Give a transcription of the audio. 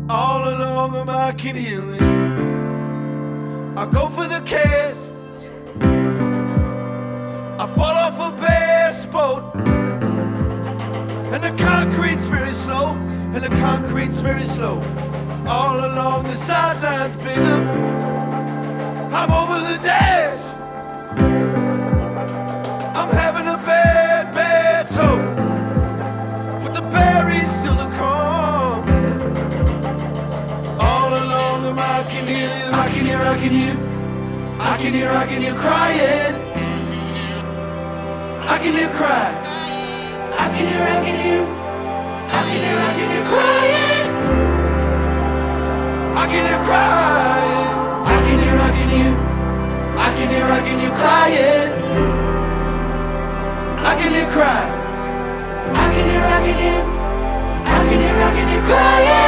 All along I can hear it. I go for the cast. I fall off a bass boat, and the concrete's very slow, and the concrete's very slow. All along the sidelines, big up. I'm over the dash. I'm having a bad, bad soak, but the berries still to come. All along I can hear you, I can hear, I can hear, I can hear, I can hear crying. I can hear cry. I can hear, I can hear, I can hear, I can hear crying. I can hear crying. I can hear, I can hear, I can hear, I can hear crying. I can hear cry. I can hear, I can hear, I can hear, I can hear crying.